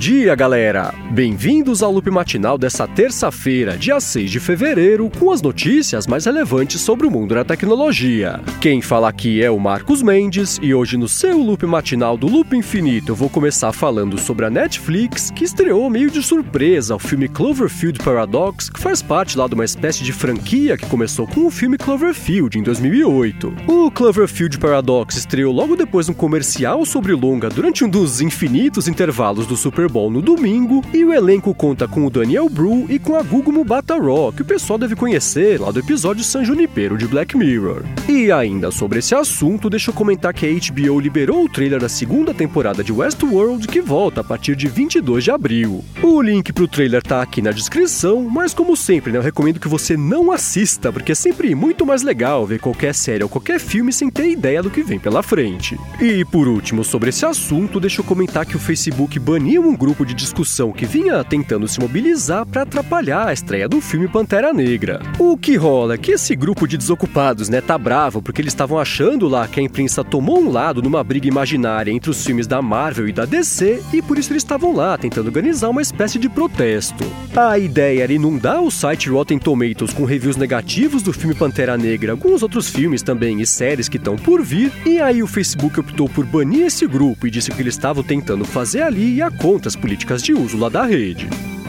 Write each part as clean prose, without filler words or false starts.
dia, galera! Bem-vindos ao Loop Matinal dessa terça-feira, dia 6 de fevereiro, com as notícias mais relevantes sobre o mundo da tecnologia. Quem fala aqui é o Marcos Mendes, e hoje no seu Loop Matinal do Loop Infinito eu vou começar falando sobre a Netflix, que estreou meio de surpresa o filme Cloverfield Paradox, que faz parte lá de uma espécie de franquia que começou com o filme Cloverfield em 2008. O Cloverfield Paradox estreou logo depois de um comercial sobre longa durante um dos infinitos intervalos do Super Bowl no domingo, e o elenco conta com o Daniel Bru e com a Gugu Mbatha-Raw, que o pessoal deve conhecer lá do episódio San Junipero de Black Mirror. E ainda sobre esse assunto, deixa eu comentar que a HBO liberou o trailer da segunda temporada de Westworld, que volta a partir de 22 de abril. O link pro trailer tá aqui na descrição, mas como sempre, né, eu recomendo que você não assista, porque é sempre muito mais legal ver qualquer série ou qualquer filme sem ter ideia do que vem pela frente. E por último, sobre esse assunto, deixa eu comentar que o Facebook baniu um grupo de discussão que vinha tentando se mobilizar para atrapalhar a estreia do filme Pantera Negra. O que rola é que esse grupo de desocupados, né, tá bravo porque eles estavam achando lá que a imprensa tomou um lado numa briga imaginária entre os filmes da Marvel e da DC, e por isso eles estavam lá tentando organizar uma espécie de protesto. A ideia era inundar o site Rotten Tomatoes com reviews negativos do filme Pantera Negra, alguns outros filmes também e séries que estão por vir, e aí o Facebook optou por banir esse grupo e disse que eles estavam tentando fazer ali ia contra as políticas de uso lá da rede.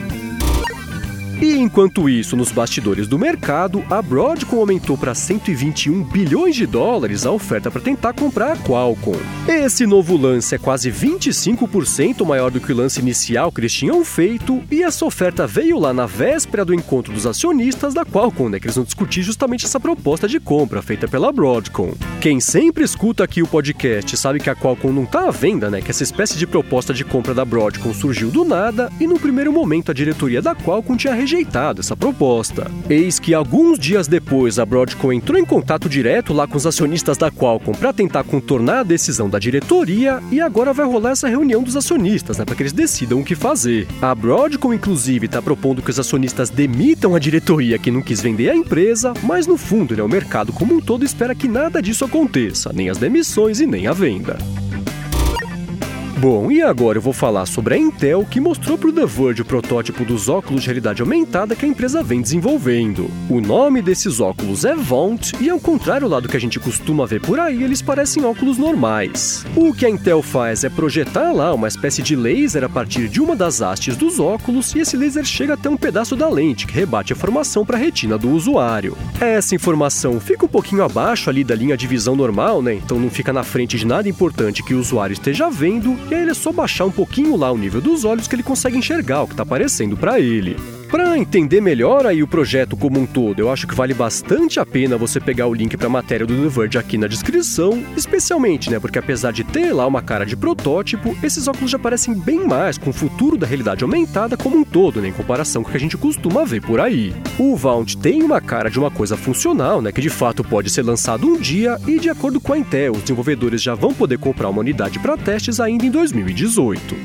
E enquanto isso, nos bastidores do mercado, a Broadcom aumentou para 121 bilhões de dólares a oferta para tentar comprar a Qualcomm. Esse novo lance é quase 25% maior do que o lance inicial que eles tinham feito, e essa oferta veio lá na véspera do encontro dos acionistas da Qualcomm, né, que eles vão discutir justamente essa proposta de compra feita pela Broadcom. Quem sempre escuta aqui o podcast sabe que a Qualcomm não tá à venda, né, que essa espécie de proposta de compra da Broadcom surgiu do nada, e no primeiro momento a diretoria da Qualcomm tinha rejeitado essa proposta. Eis que alguns dias depois a Broadcom entrou em contato direto lá com os acionistas da Qualcomm para tentar contornar a decisão da diretoria, e agora vai rolar essa reunião dos acionistas, né, para que eles decidam o que fazer. A Broadcom inclusive está propondo que os acionistas demitam a diretoria que não quis vender a empresa, mas no fundo, né, o mercado como um todo espera que nada disso aconteça, nem as demissões e nem a venda. Bom, e agora eu vou falar sobre a Intel, que mostrou para o The Verge o protótipo dos óculos de realidade aumentada que a empresa vem desenvolvendo. O nome desses óculos é Vaunt, e ao contrário lá do que a gente costuma ver por aí, eles parecem óculos normais. O que a Intel faz é projetar lá uma espécie de laser a partir de uma das hastes dos óculos, e esse laser chega até um pedaço da lente, que rebate a informação para a retina do usuário. Essa informação fica um pouquinho abaixo ali da linha de visão normal, né? Então não fica na frente de nada importante que o usuário esteja vendo, e aí ele é só baixar um pouquinho lá o nível dos olhos que ele consegue enxergar o que está aparecendo para ele. Para entender melhor aí o projeto como um todo, eu acho que vale bastante a pena você pegar o link para a matéria do The Verge aqui na descrição, especialmente, né, porque apesar de ter lá uma cara de protótipo, esses óculos já parecem bem mais com o futuro da realidade aumentada como um todo, né, em comparação com o que a gente costuma ver por aí. O Vaunt tem uma cara de uma coisa funcional, né, que de fato pode ser lançado um dia, e de acordo com a Intel, os desenvolvedores já vão poder comprar uma unidade para testes ainda em 2018.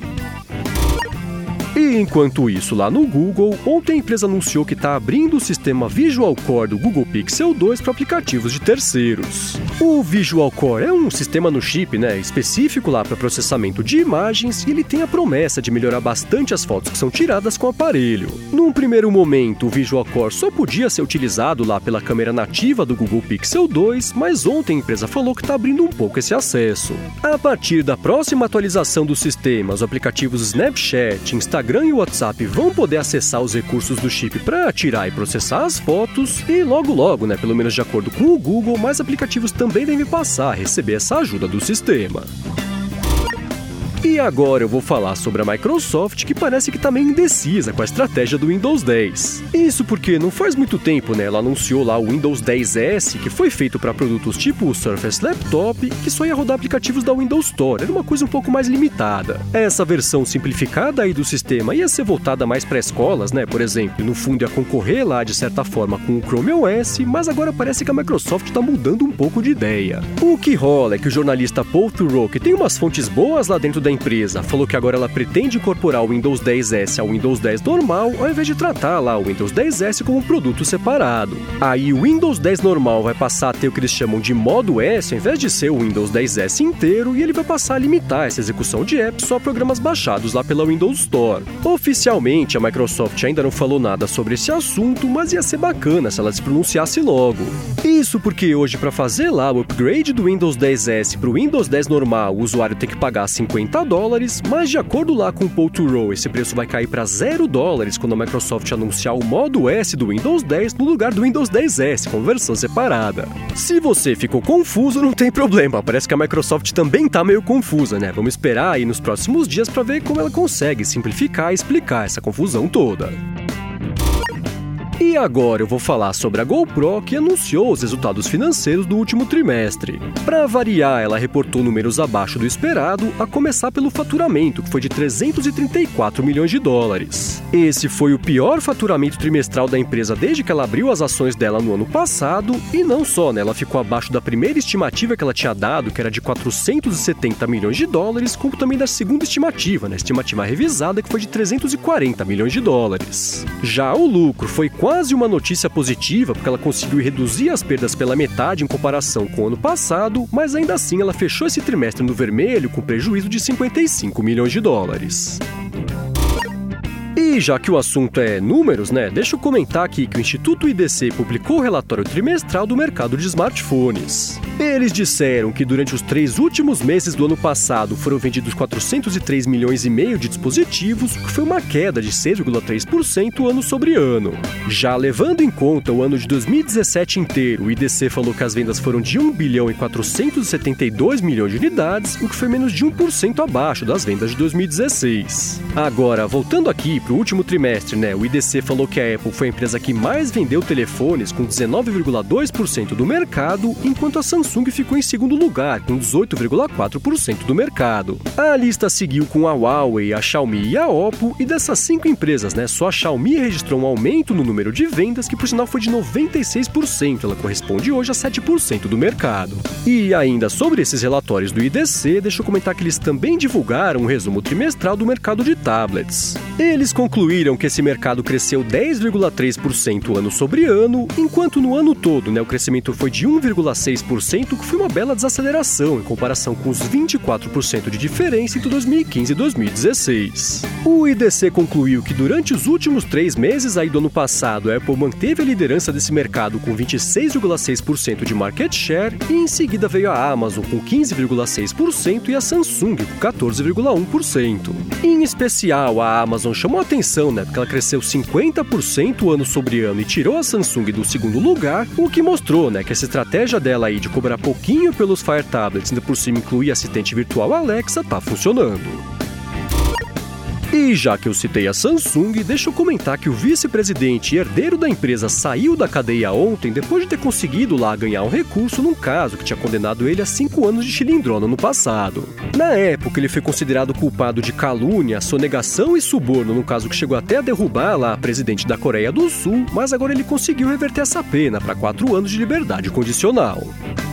E enquanto isso, lá no Google, ontem a empresa anunciou que está abrindo o sistema Visual Core do Google Pixel 2 para aplicativos de terceiros. O Visual Core é um sistema no chip, né, específico lá para processamento de imagens, e ele tem a promessa de melhorar bastante as fotos que são tiradas com o aparelho. Num primeiro momento, o Visual Core só podia ser utilizado lá pela câmera nativa do Google Pixel 2, mas ontem a empresa falou que está abrindo um pouco esse acesso. A partir da próxima atualização do sistema, os aplicativos Snapchat, Instagram e WhatsApp vão poder acessar os recursos do chip para tirar e processar as fotos, e logo, né, pelo menos de acordo com o Google, mais aplicativos também devem passar a receber essa ajuda do sistema. E agora eu vou falar sobre a Microsoft, que parece que tá meio indecisa com a estratégia do Windows 10. Isso porque não faz muito tempo, né, ela anunciou lá o Windows 10S, que foi feito para produtos tipo o Surface Laptop, que só ia rodar aplicativos da Windows Store, era uma coisa um pouco mais limitada. Essa versão simplificada aí do sistema ia ser voltada mais para escolas, né, por exemplo, e no fundo ia concorrer lá de certa forma com o Chrome OS, mas agora parece que a Microsoft tá mudando um pouco de ideia. O que rola é que o jornalista Paul Theroux, que tem umas fontes boas lá dentro da da empresa falou que agora ela pretende incorporar o Windows 10S ao Windows 10 normal, ao invés de tratar lá o Windows 10S como um produto separado. Aí o Windows 10 normal vai passar a ter o que eles chamam de modo S, ao invés de ser o Windows 10S inteiro, e ele vai passar a limitar essa execução de apps só a programas baixados lá pela Windows Store. Oficialmente, a Microsoft ainda não falou nada sobre esse assunto, mas ia ser bacana se ela se pronunciasse logo. Isso porque hoje, para fazer lá o upgrade do Windows 10S para o Windows 10 normal, o usuário tem que pagar $50, mas de acordo lá com o Paul Turow, esse preço vai cair para $0 quando a Microsoft anunciar o modo S do Windows 10 no lugar do Windows 10S, com versão separada. Se você ficou confuso, não tem problema, parece que a Microsoft também tá meio confusa, né? Vamos esperar aí nos próximos dias para ver como ela consegue simplificar e explicar essa confusão toda. E agora eu vou falar sobre a GoPro, que anunciou os resultados financeiros do último trimestre. Para variar, ela reportou números abaixo do esperado, a começar pelo faturamento, que foi de $334 milhões. Esse foi o pior faturamento trimestral da empresa desde que ela abriu as ações dela no ano passado, e não só, né? Ela ficou abaixo da primeira estimativa que ela tinha dado, que era de $470 milhões, como também da segunda estimativa, né? Estimativa revisada, que foi de $340 milhões. Já o lucro foi quase uma notícia positiva, porque ela conseguiu reduzir as perdas pela metade em comparação com o ano passado, mas ainda assim ela fechou esse trimestre no vermelho com prejuízo de $55 milhões. E já que o assunto é números, né, deixa eu comentar aqui que o Instituto IDC publicou o relatório trimestral do mercado de smartphones. Eles disseram que durante os 3 últimos meses do ano passado foram vendidos 403,5 milhões de dispositivos, o que foi uma queda de 6,3% ano sobre ano. Já levando em conta o ano de 2017 inteiro, o IDC falou que as vendas foram de 1,472 bilhão de unidades, o que foi menos de 1% abaixo das vendas de 2016. Agora, voltando aqui para o último trimestre, né, o IDC falou que a Apple foi a empresa que mais vendeu telefones, com 19,2% do mercado, enquanto a Samsung ficou em segundo lugar, com 18,4% do mercado. A lista seguiu com a Huawei, a Xiaomi e a Oppo, e dessas 5 empresas, né, só a Xiaomi registrou um aumento no número de vendas, que por sinal foi de 96%, ela corresponde hoje a 7% do mercado. E ainda sobre esses relatórios do IDC, deixa eu comentar que eles também divulgaram um resumo trimestral do mercado de tablets. Eles concluíram que esse mercado cresceu 10,3% ano sobre ano, enquanto no ano todo, né, o crescimento foi de 1,6%, que foi uma bela desaceleração em comparação com os 24% de diferença entre 2015 e 2016. O IDC concluiu que durante os últimos 3 meses aí do ano passado, a Apple manteve a liderança desse mercado com 26,6% de market share, e em seguida veio a Amazon com 15,6% e a Samsung com 14,1%. Em especial, a Amazon chamou a atenção, né, porque ela cresceu 50% ano sobre ano e tirou a Samsung do segundo lugar, o que mostrou, né, que essa estratégia dela aí de cobrar pouquinho pelos Fire Tablets, ainda por cima incluir a assistente virtual Alexa, tá funcionando. E já que eu citei a Samsung, deixa eu comentar que o vice-presidente e herdeiro da empresa saiu da cadeia ontem depois de ter conseguido lá ganhar um recurso num caso que tinha condenado ele a 5 anos de chilindrona no passado. Na época, ele foi considerado culpado de calúnia, sonegação e suborno, num caso que chegou até a derrubar lá a presidente da Coreia do Sul, mas agora ele conseguiu reverter essa pena para 4 anos de liberdade condicional.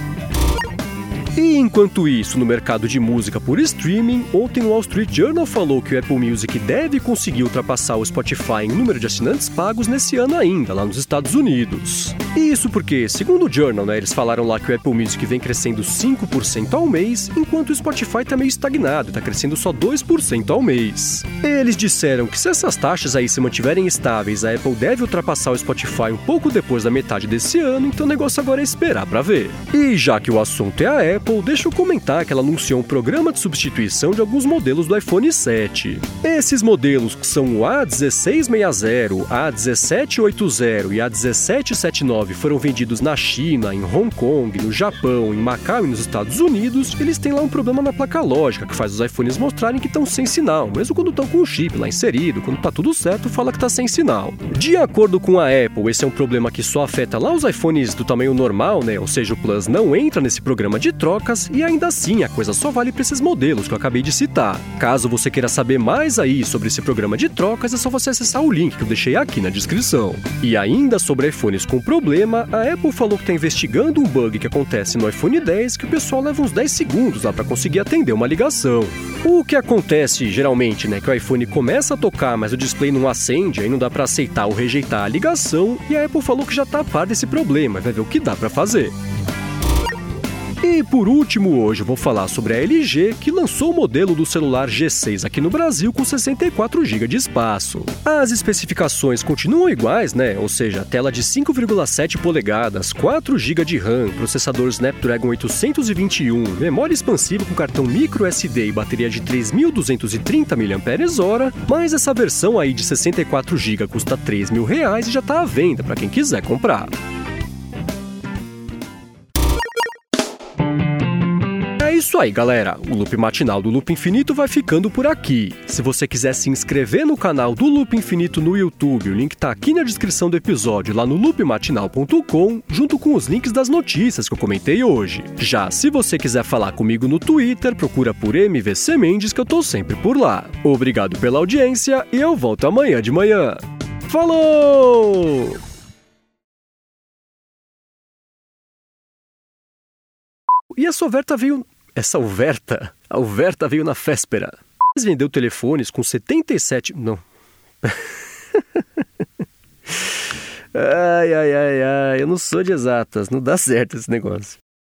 E enquanto isso, no mercado de música por streaming, ontem o Wall Street Journal falou que o Apple Music deve conseguir ultrapassar o Spotify em número de assinantes pagos nesse ano ainda, lá nos Estados Unidos. E isso porque, segundo o Journal, né, eles falaram lá que o Apple Music vem crescendo 5% ao mês, enquanto o Spotify está meio estagnado, está crescendo só 2% ao mês. Eles disseram que se essas taxas aí se mantiverem estáveis, a Apple deve ultrapassar o Spotify um pouco depois da metade desse ano, então o negócio agora é esperar para ver. E já que o assunto é a Apple, deixa eu comentar que ela anunciou um programa de substituição de alguns modelos do iPhone 7. Esses modelos, que são o A1660, A1780 e A1779, foram vendidos na China, em Hong Kong, no Japão, em Macau e nos Estados Unidos. Eles têm lá um problema na placa lógica, que faz os iPhones mostrarem que estão sem sinal, mesmo quando estão com o chip lá inserido. Quando tá tudo certo, fala que tá sem sinal. De acordo com a Apple, esse é um problema que só afeta lá os iPhones do tamanho normal, né? Ou seja, o Plus não entra nesse programa de troca, trocas e ainda assim a coisa só vale para esses modelos que eu acabei de citar. Caso você queira saber mais aí sobre esse programa de trocas, é só você acessar o link que eu deixei aqui na descrição. E ainda sobre iPhones com problema, a Apple falou que está investigando um bug que acontece no iPhone X que o pessoal leva uns 10 segundos lá para conseguir atender uma ligação. O que acontece geralmente, que o iPhone começa a tocar, mas o display não acende, aí não dá para aceitar ou rejeitar a ligação, e a Apple falou que já está a par desse problema, vai ver o que dá para fazer. E por último, hoje eu vou falar sobre a LG, que lançou o modelo do celular G6 aqui no Brasil com 64 GB de espaço. As especificações continuam iguais, ou seja, tela de 5,7 polegadas, 4 GB de RAM, processador Snapdragon 821, memória expansiva com cartão microSD e bateria de 3.230 mAh, mas essa versão aí de 64 GB custa R$3.000 e já está à venda para quem quiser comprar. É isso aí, galera. O Loop Matinal do Loop Infinito vai ficando por aqui. Se você quiser se inscrever no canal do Loop Infinito no YouTube, o link tá aqui na descrição do episódio, lá no loopmatinal.com, junto com os links das notícias que eu comentei hoje. Já se você quiser falar comigo no Twitter, procura por MVC Mendes, que eu tô sempre por lá. Obrigado pela audiência e eu volto amanhã de manhã. Falou! E essa oferta veio... A oferta veio na véspera. Vendeu telefones com 77... Não. Ai, eu não sou de exatas, não dá certo esse negócio.